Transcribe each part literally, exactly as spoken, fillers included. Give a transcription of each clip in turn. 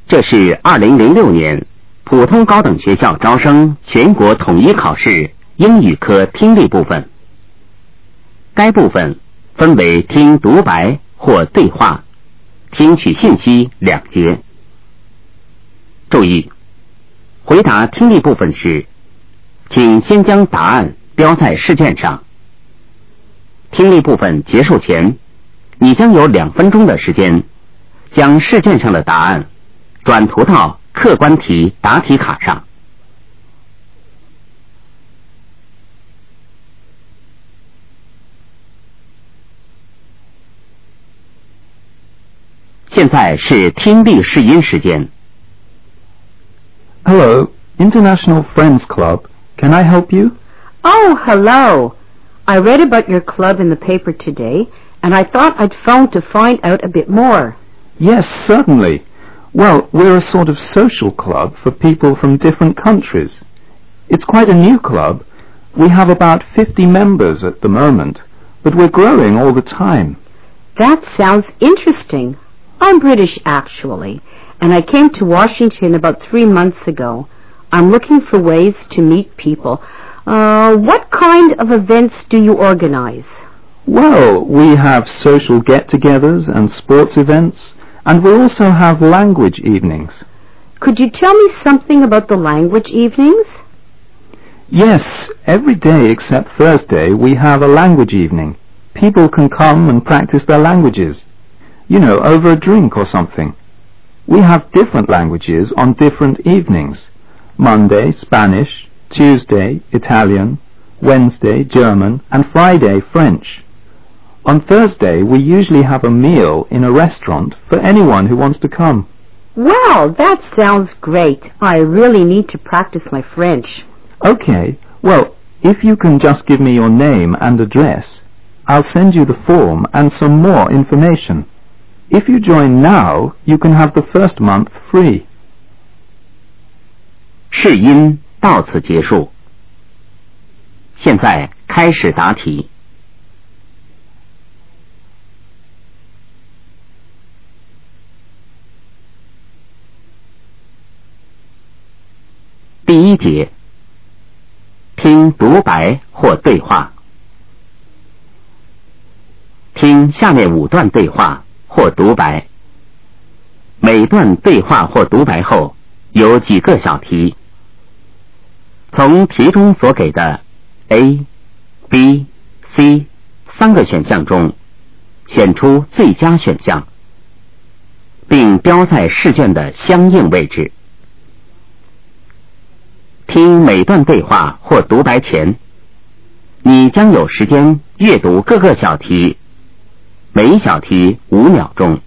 这是二零零六年普通高等学校招生全国统一考试英语科听力部分。该部分分为听独白或对话、听取信息两节。注意，回答听力部分时，请先将答案标在试卷上。听力部分结束前，你将有两分钟的时间，将试卷上的答案转涂到客观题答题卡上。现在是听力试音时间。 Hello, International Friends Club. Can I help you? Oh, hello. I read about your club in the paper today, and I thought I'd phone to find out a bit more. Yes, certainly. Well, we're a sort of social club for people from different countries. It's quite a new club. We have about fifty members at the moment, but we're growing all the time. That sounds interesting. I'm British, actually, and I came to Washington about three months ago. I'm looking for ways to meet people. Uh, what kind of events do you organize? Well, we have social get-togethers and sports events, and we also have language evenings. Could you tell me something about the language evenings? Yes, every day except Thursday we have a language evening. People can come and practice their languages. You know, over a drink or something. We have different languages on different evenings. Monday, Spanish, Tuesday, Italian, Wednesday, German, and Friday, French. On Thursday, we usually have a meal in a restaurant for anyone who wants to come. Well, that sounds great. I really need to practice my French. Okay, well, if you can just give me your name and address, I'll send you the form and some more information. If you join now, you can have the first month free. 试音到此结束。现在开始答题。第一节，听独白或对话。听下面五段对话或独白，每段对话或独白后有几个小题，从题中所给的 A、B、C 三个选项中选出最佳选项，并标在试卷的相应位置。听每段对话或独白前，你将有时间阅读各个小题，每小题五秒钟。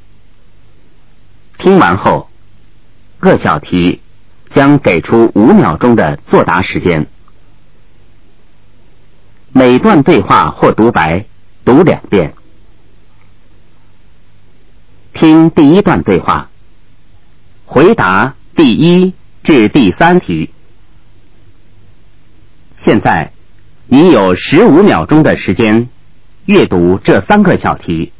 听完后，各小题将给出五秒钟的作答时间。每段对话或独白读两遍。听第一段对话，回答第一至第三题。现在你有十五秒钟的时间阅读这三个小题。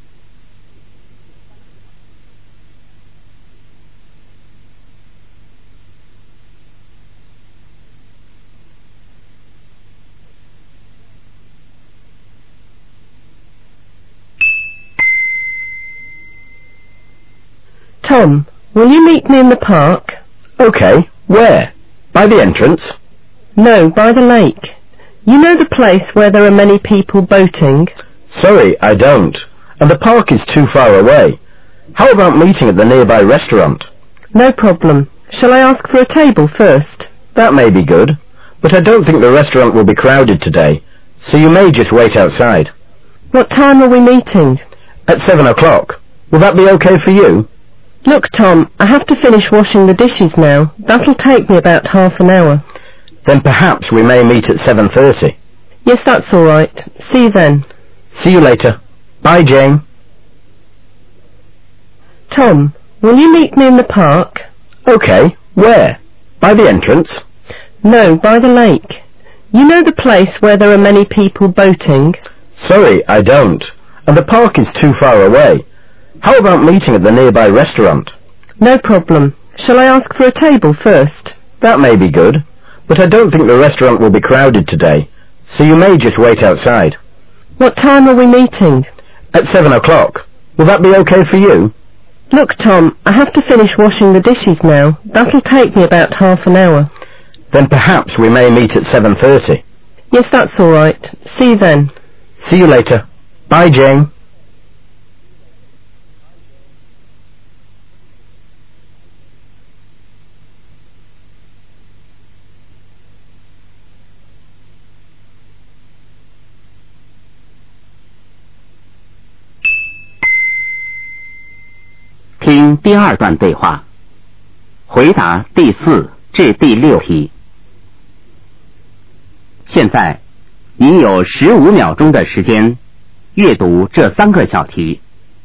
Tom, will you meet me in the park? Okay, where? By the entrance? No, by the lake. You know the place where there are many people boating? Sorry, I don't. And the park is too far away. How about meeting at the nearby restaurant? No problem. Shall I ask for a table first? That may be good, but I don't think the restaurant will be crowded today, so you may just wait outside. What time are we meeting? At seven o'clock. Will that be okay for you? Look, Tom, I have to finish washing the dishes now. That'll take me about half an hour. Then perhaps we may meet at seven thirty. Yes, that's all right. See you then. See you later. Bye, Jane. Tom, will you meet me in the park? Okay, where? By the entrance? No, by the lake. You know the place where there are many people boating? Sorry, I don't. And the park is too far away. How about meeting at the nearby restaurant? No problem. Shall I ask for a table first? That may be good, but I don't think the restaurant will be crowded today, so you may just wait outside. What time are we meeting? At seven o'clock. Will that be okay for you? Look, Tom, I have to finish washing the dishes now. That'll take me about half an hour. Then perhaps we may meet at seven thirty. Yes, that's all right. See you then. See you later. Bye, Jane. “听第二段对话，回答第四至第六题。现在，你有十五秒钟的时间阅读这三个小题。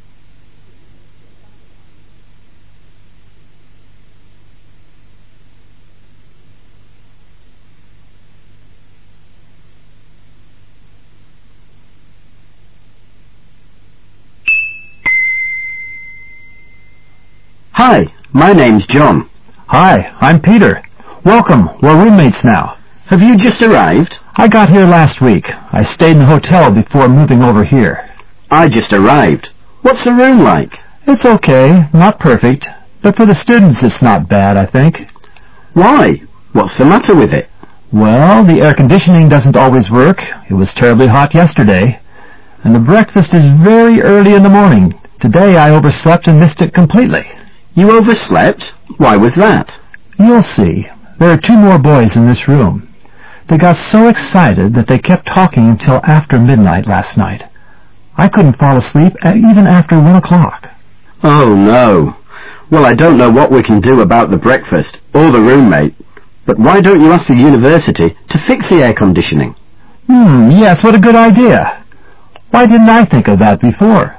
Hi, my name's John. Hi, I'm Peter. Welcome. We're roommates now. Have you just arrived? I got here last week. I stayed in the hotel before moving over here. I just arrived. What's the room like? It's okay. Not perfect. But for the students, it's not bad, I think. Why? What's the matter with it? Well, the air conditioning doesn't always work. It was terribly hot yesterday. And the breakfast is very early in the morning. Today I overslept and missed it completely. You overslept? Why was that? You'll see. There are two more boys in this room. They got so excited that they kept talking until after midnight last night. I couldn't fall asleep at even after one o'clock. Oh, no. Well, I don't know what we can do about the breakfast or the roommate, but why don't you ask the university to fix the air conditioning? Hmm, yes, what a good idea. Why didn't I think of that before?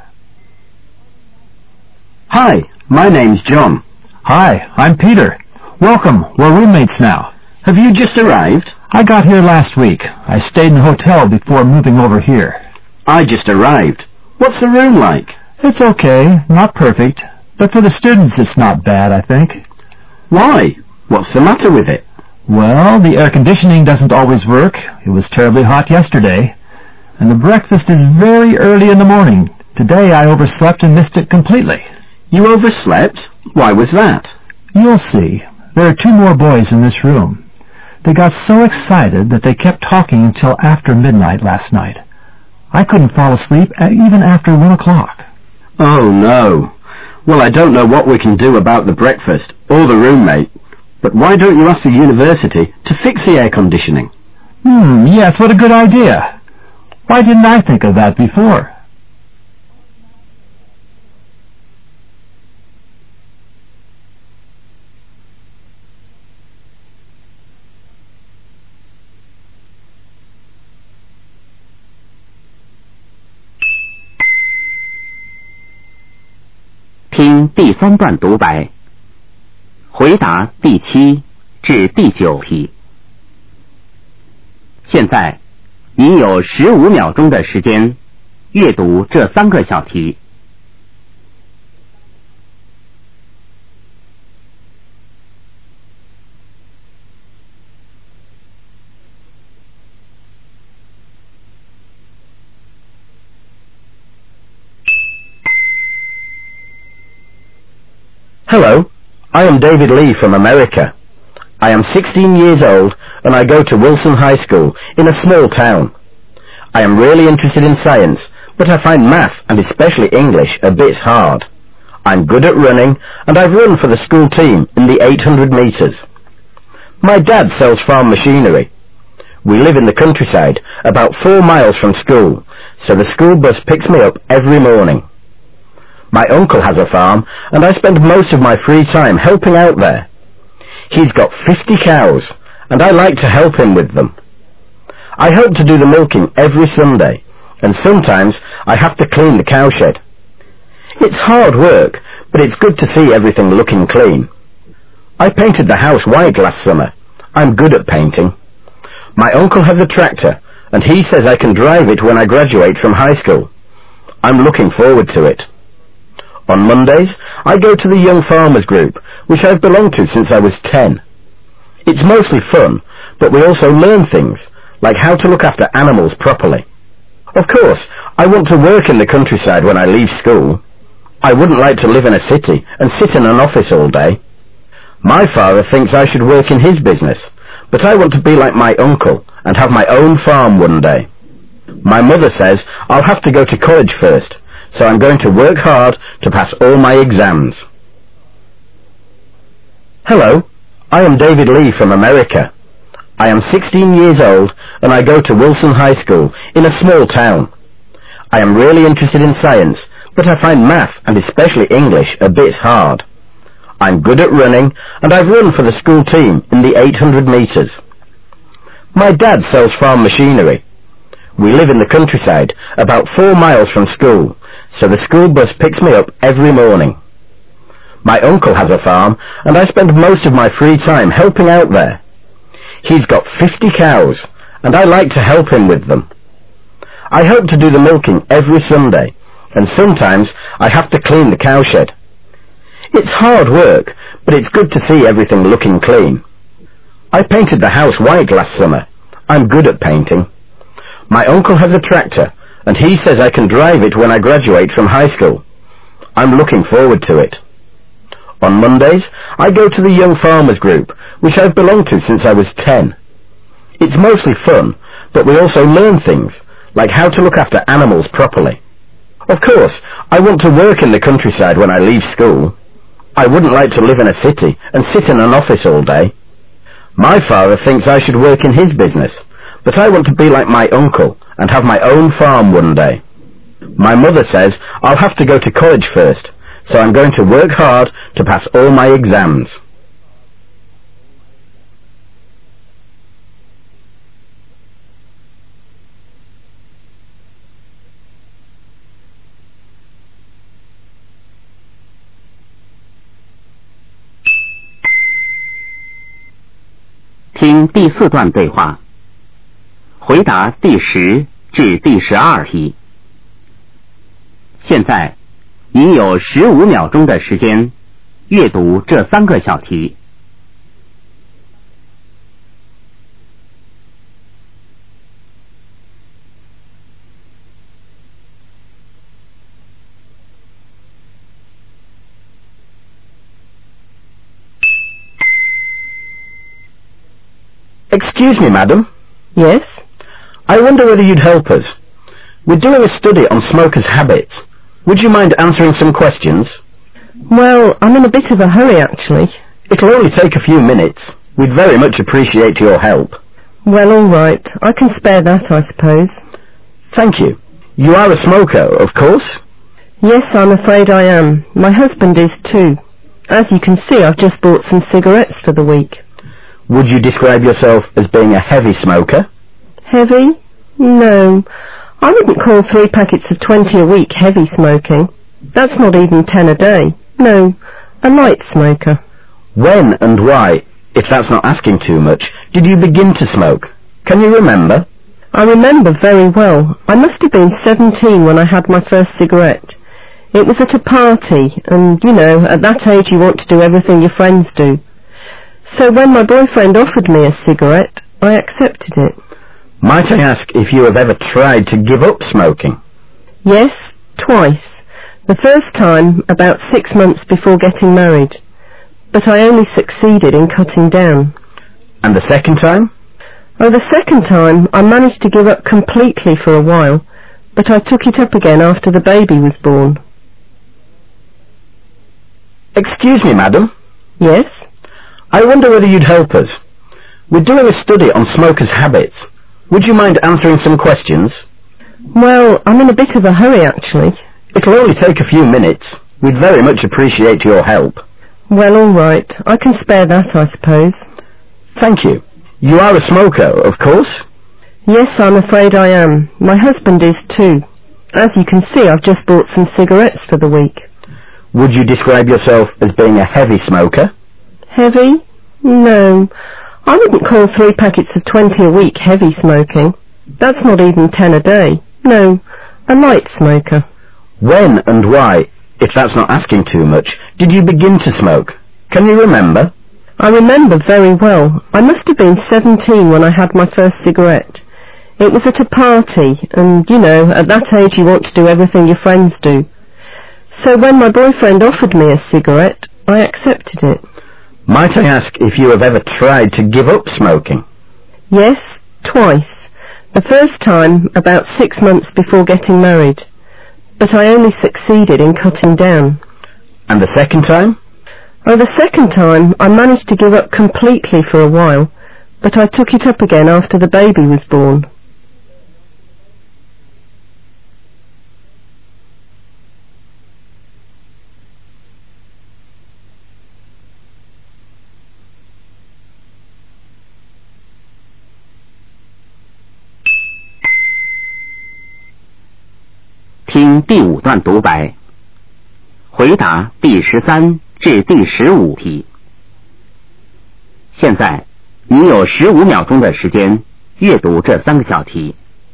Hi, my name's John. Hi, I'm Peter. Welcome. We're roommates now. Have you just arrived? I got here last week. I stayed in the hotel before moving over here. I just arrived. What's the room like? It's okay. Not perfect. But for the students, it's not bad, I think. Why? What's the matter with it? Well, the air conditioning doesn't always work. It was terribly hot yesterday. And the breakfast is very early in the morning. Today I overslept and missed it completely. You overslept? Why was that? You'll see. There are two more boys in this room. They got so excited that they kept talking until after midnight last night. I couldn't fall asleep at even after one o'clock. Oh, no. Well, I don't know what we can do about the breakfast or the roommate, but why don't you ask the university to fix the air conditioning? Hmm, yes, what a good idea. Why didn't I think of that before? 听第三段独白，回答第七至第九题。现在，你有十五秒钟的时间阅读这三个小题。 Hello, I am David Lee from America. I am sixteen years old and I go to Wilson High School in a small town. I am really interested in science, but I find math and especially English a bit hard. I'm good at running and I've run for the school team in the eight hundred meters. My dad sells farm machinery. We live in the countryside about four miles from school, so the school bus picks me up every morning. My uncle has a farm, and I spend most of my free time helping out there. He's got fifty cows, and I like to help him with them. I help to do the milking every Sunday, and sometimes I have to clean the cowshed. It's hard work, but it's good to see everything looking clean. I painted the house white last summer. I'm good at painting. My uncle has a tractor, and he says I can drive it when I graduate from high school. I'm looking forward to it. On Mondays, I go to the Young Farmers Group, which I've belonged to since I was ten. It's mostly fun, but we also learn things, like how to look after animals properly. Of course, I want to work in the countryside when I leave school. I wouldn't like to live in a city and sit in an office all day. My father thinks I should work in his business, but I want to be like my uncle and have my own farm one day. My mother says I'll have to go to college first, so I'm going to work hard to pass all my exams. Hello, I am David Lee from America. I am sixteen years old and I go to Wilson High School in a small town. I am really interested in science, but I find math and especially English a bit hard. I'm good at running and I've run for the school team in the eight hundred metres. My dad sells farm machinery. We live in the countryside, about four miles from school, so the school bus picks me up every morning. My uncle has a farm, and I spend most of my free time helping out there. He's got fifty cows, and I like to help him with them. I help to do the milking every Sunday, and sometimes I have to clean the cowshed. It's hard work, but it's good to see everything looking clean. I painted the house white last summer. I'm good at painting. My uncle has a tractor, and he says I can drive it when I graduate from high school. I'm looking forward to it. On Mondays, I go to the Young Farmers Group, which I've belonged to since I was ten. It's mostly fun, but we also learn things, like how to look after animals properly. Of course, I want to work in the countryside when I leave school. I wouldn't like to live in a city and sit in an office all day. My father thinks I should work in his business, but I want to be like my uncle and have my own farm one day. My mother says I'll have to go to college first, so I'm going to work hard to pass all my exams. 听第四段对话，回答第十至第十二题。现在，您有十五秒钟的时间阅读这三个小题。 Excuse me, madam. Yes? I wonder whether you'd help us. We're doing a study on smokers' habits. Would you mind answering some questions? Well, I'm in a bit of a hurry, actually. It'll only take a few minutes. We'd very much appreciate your help. Well, all right. I can spare that, I suppose. Thank you. You are a smoker, of course? Yes, I'm afraid I am. My husband is too. As you can see, I've just bought some cigarettes for the week. Would you describe yourself as being a heavy smoker? Heavy? No. I wouldn't call three packets of twenty a week heavy smoking. That's not even ten a day. No, a light smoker. When and why, if that's not asking too much, did you begin to smoke? Can you remember? I remember very well. I must have been seventeen when I had my first cigarette. It was at a party, and, you know, at that age you want to do everything your friends do. So when my boyfriend offered me a cigarette, I accepted it. Might I ask if you have ever tried to give up smoking? Yes, twice. The first time about six months before getting married. But I only succeeded in cutting down. And the second time? Oh, the second time I managed to give up completely for a while, but I took it up again after the baby was born. Excuse me, madam. Yes? I wonder whether you'd help us. We're doing a study on smokers' habits. Would you mind answering some questions? Well, I'm in a bit of a hurry, actually. It'll only take a few minutes. We'd very much appreciate your help. Well, all right. I can spare that, I suppose. Thank you. You are a smoker, of course? Yes, I'm afraid I am. My husband is too. As you can see, I've just bought some cigarettes for the week. Would you describe yourself as being a heavy smoker? Heavy? No. I wouldn't call three packets of twenty a week heavy smoking. That's not even ten a day. No, a light smoker. When and why, If that's not asking too much, did you begin to smoke? Can you remember? I remember very well. I must have been seventeen when I had my first cigarette. It was at a party, and, you know, at that age you want to do everything your friends do. So when my boyfriend offered me a cigarette, I accepted it. Might I ask if you have ever tried to give up smoking? Yes, twice. The first time about six months before getting married, but I only succeeded in cutting down. And the second time? Oh, the second time I managed to give up completely for a while, but I took it up again after the baby was born. 听第五段独白，回答第十三至第十五题。现在你有十五秒钟的时间阅读这三个小题。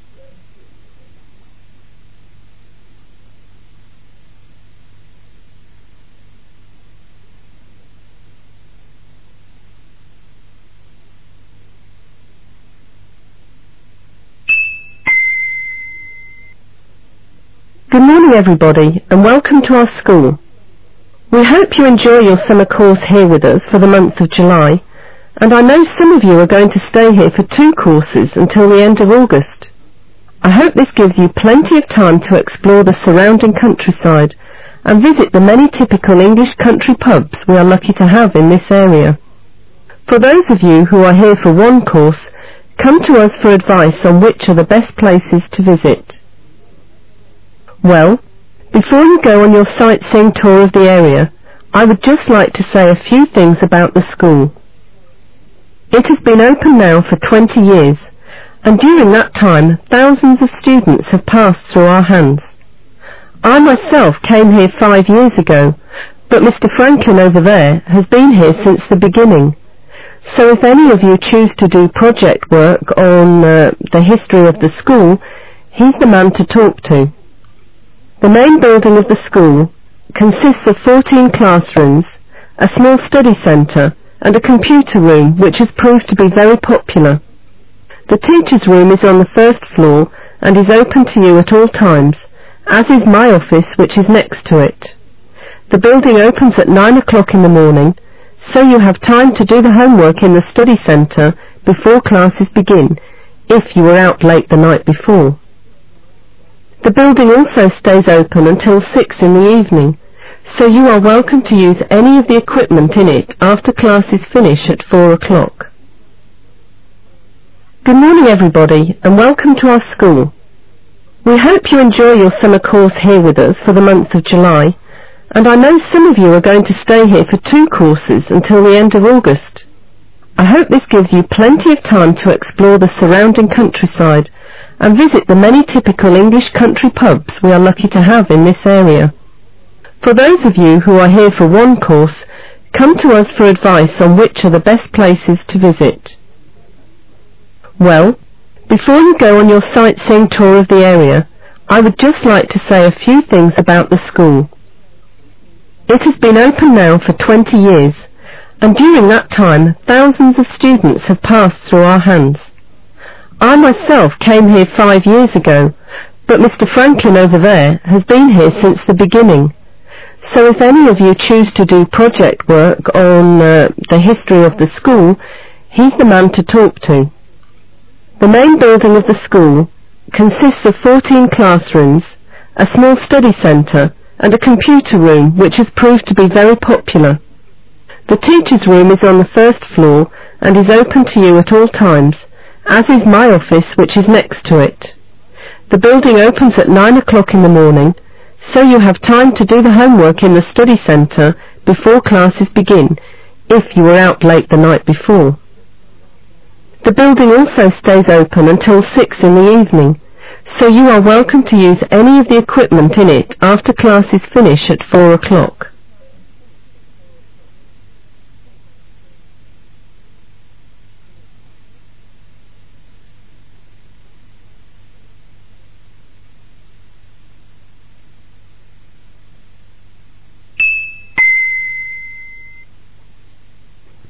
Good morning, everybody, and welcome to our school. We hope you enjoy your summer course here with us for the month of July, and I know some of you are going to stay here for two courses until the end of August. I hope this gives you plenty of time to explore the surrounding countryside and visit the many typical English country pubs we are lucky to have in this area. For those of you who are here for one course, come to us for advice on which are the best places to visit. Well, before you go on your sightseeing tour of the area, I would just like to say a few things about the school. It has been open now for twenty years, and during that time thousands of students have passed through our hands. I myself came here five years ago, but Mister Franklin over there has been here since the beginning. So if any of you choose to do project work on uh, the history of the school, he's the man to talk to. The main building of the school consists of fourteen classrooms, a small study centre, and a computer room which has proved to be very popular. The teacher's room is on the first floor and is open to you at all times, as is my office which is next to it. The building opens at nine o'clock in the morning, so you have time to do the homework in the study centre before classes begin, if you were out late the night before. The building also stays open until six in the evening, so you are welcome to use any of the equipment in it after classes finish at four o'clock. Good morning, everybody, and welcome to our school. We hope you enjoy your summer course here with us for the month of July, and I know some of you are going to stay here for two courses until the end of August. I hope this gives you plenty of time to explore the surrounding countryside and visit the many typical English country pubs we are lucky to have in this area. For those of you who are here for one course, come to us for advice on which are the best places to visit. Well, before you go on your sightseeing tour of the area, I would just like to say a few things about the school. It has been open now for twenty years, and during that time thousands of students have passed through our hands. I myself came here five years ago, but Mister Franklin over there has been here since the beginning. So if any of you choose to do project work on uh, the history of the school, he's the man to talk to. The main building of the school consists of fourteen classrooms, a small study centre, and a computer room which has proved to be very popular. The teacher's room is on the first floor and is open to you at all times, as is my office which is next to it. The building opens at nine o'clock in the morning, so you have time to do the homework in the study centre before classes begin, if you were out late the night before. The building also stays open until six in the evening, so you are welcome to use any of the equipment in it after classes finish at four o'clock.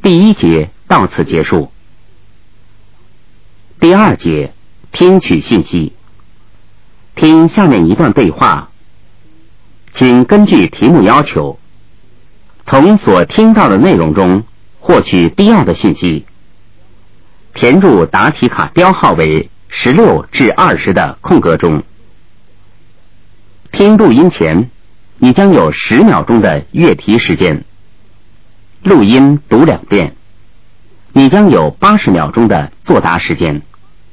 第一节到此结束。第二节，听取信息。听下面一段对话，请根据题目要求，从所听到的内容中获取必要的信息，填入答题卡标号为十六至二十的空格中。听录音前，你将有十秒钟的阅题时间。录音读两遍，你将有八十秒钟的作答时间。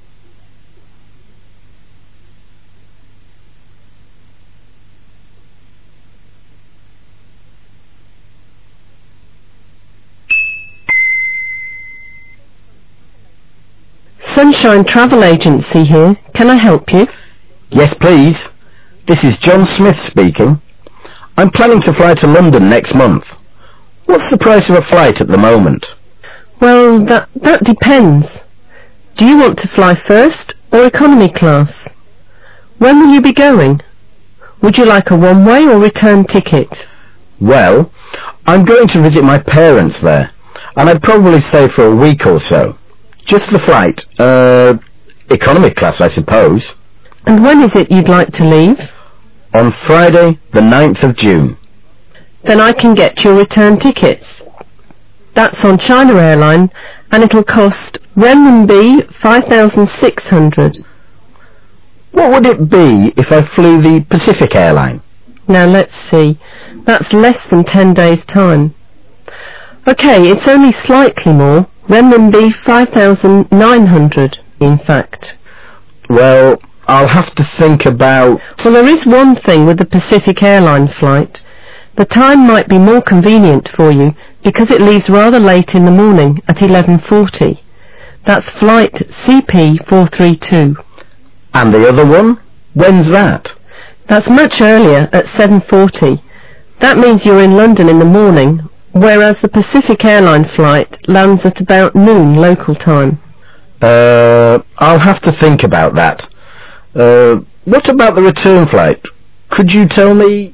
Sunshine Travel Agency here. Can I help you? Yes, please. This is John Smith speaking. I'm planning to fly to London next month. What's the price of a flight at the moment? Well, that, that depends. Do you want to fly first or economy class? When will you be going? Would you like a one-way or return ticket? Well, I'm going to visit my parents there, and I'd probably stay for a week or so. Just the flight. Uh, economy class, I suppose. And when is it you'd like to leave? On Friday, the ninth of June. Then I can get your return tickets. That's on China Airline, and it'll cost renminbi five thousand six hundred. What would it be if I flew the Pacific Airline? Now let's see. That's less than ten days' time. Okay, it's only slightly more. Renminbi five thousand nine hundred, in fact. Well, I'll have to think about... Well, there is one thing with the Pacific Airlines flight. The time might be more convenient for you because it leaves rather late in the morning at eleven forty. That's flight C P four three two. And the other one? When's that? That's much earlier, at seven forty. That means you're in London in the morning, whereas the Pacific Airlines flight lands at about noon local time. Uh, I'll have to think about that. Uh, what about the return flight? Could you tell me...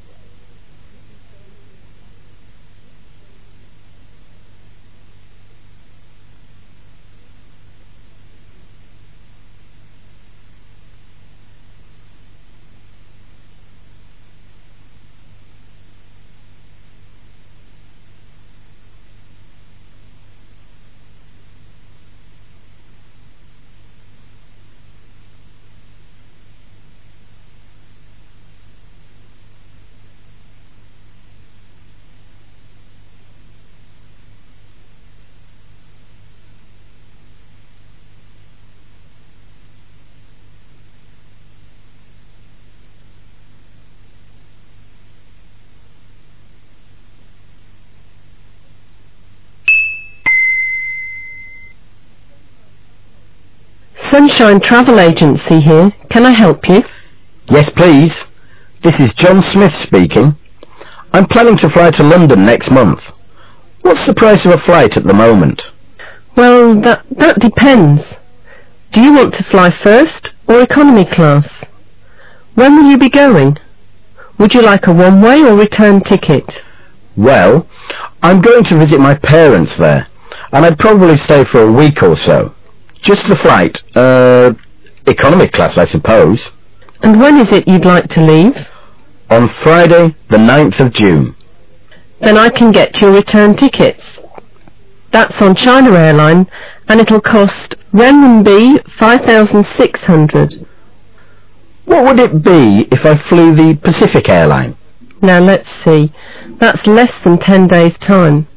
Sunshine Travel Agency here. Can I help you? Yes, please. This is John Smith speaking. I'm planning to fly to London next month. What's the price of a flight at the moment? Well, that, that depends. Do you want to fly first or economy class? When will you be going? Would you like a one-way or return ticket? Well, I'm going to visit my parents there, and I'd probably stay for a week or so. Just the flight. Uh, economy class, I suppose. And when is it you'd like to leave? On Friday, the ninth of June. Then I can get your return tickets. That's on China Airline, and it'll cost renminbi five thousand six hundred. What would it be if I flew the Pacific Airline? Now let's see. That's less than ten days' time.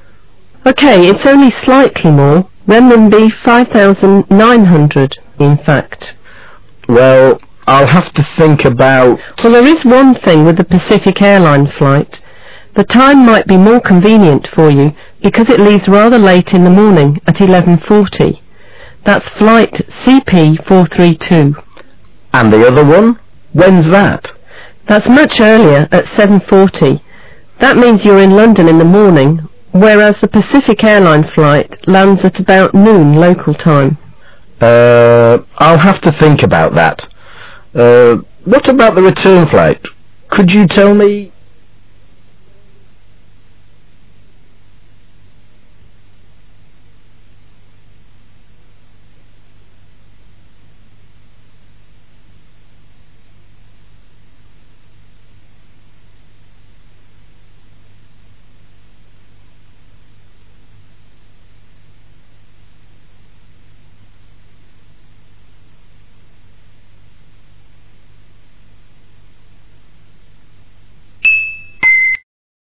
Okay, it's only slightly more. Renminbi five thousand nine hundred, in fact. Well, I'll have to think about... Well, there is one thing with the Pacific Airlines flight. The time might be more convenient for you because it leaves rather late in the morning at eleven forty. That's flight C P four three two. And the other one? When's that? That's much earlier, at seven forty. That means you're in London in the morning, whereas the Pacific Airlines flight lands at about noon local time. Uh, I'll have to think about that. Uh, what about the return flight? Could you tell me...